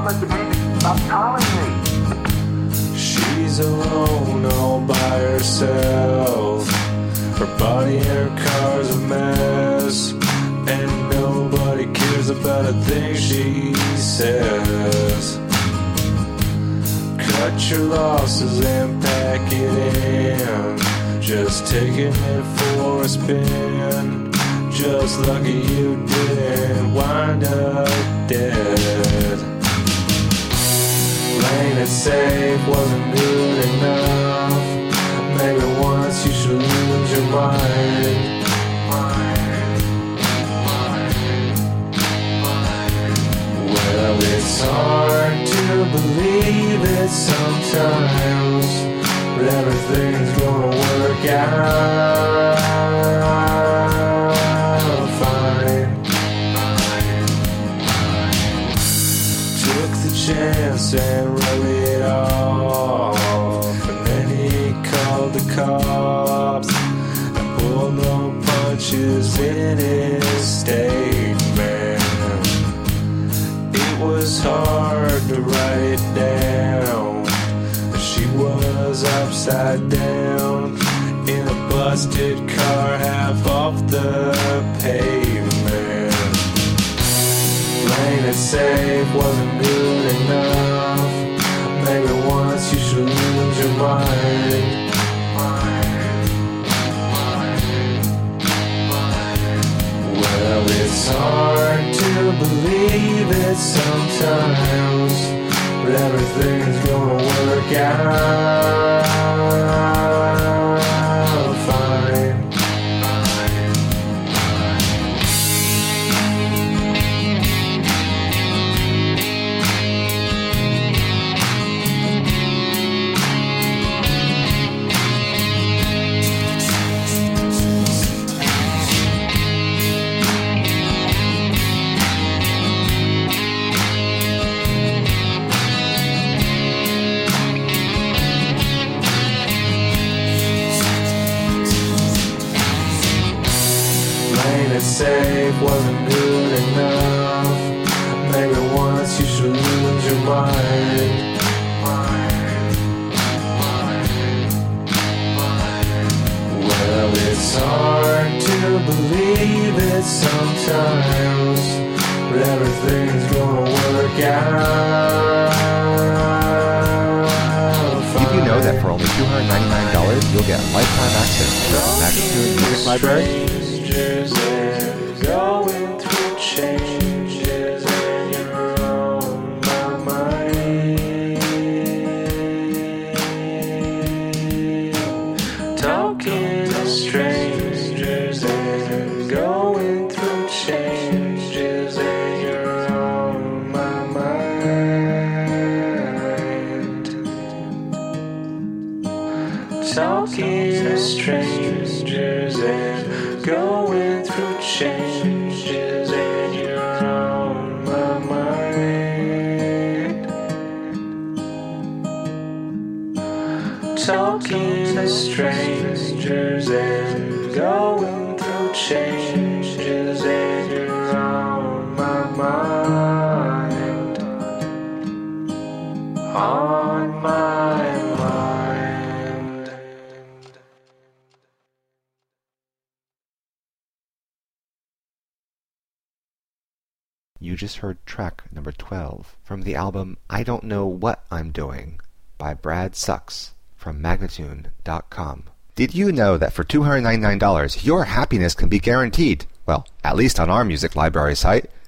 Don't let the music stop calling me. She's alone all by herself. Her body and her car's a mess, and nobody cares about a thing she says. Cut your losses and pack it in, just taking it for a spin. Just lucky you didn't wind up dead. Playing it safe wasn't good enough. Maybe once you should lose your mind. Well, it's hard to believe it sometimes, but everything's gonna work out fine. Took the chance and wrote it off, and then he called the cops and pulled no punches in his statement. It was hard to write it down. She was upside down in a busted car half off the pavement. Playing it safe wasn't good enough. Maybe once you should lose your mind. Well, it's hard to believe it sometimes, but everything's gonna work out fine. Safe wasn't good enough. Maybe once you should lose your mind. Well, it's hard to believe it sometimes, but everything's gonna work out fine. Did you know that for only $299 you'll get lifetime access to the Magnitude Music Library? Going through changes in your own mind. Talking to strangers and going through changes in your own mind. Talking to strangers and going through changes in your own mind. Talking to strangers and going through changes in your own mind. On my mind. You just heard track number 12 from the album I Don't Know What I'm Doing by Brad Sucks from Magnatune.com. Did you know that for $299 your happiness can be guaranteed? Well, at least on our music library site.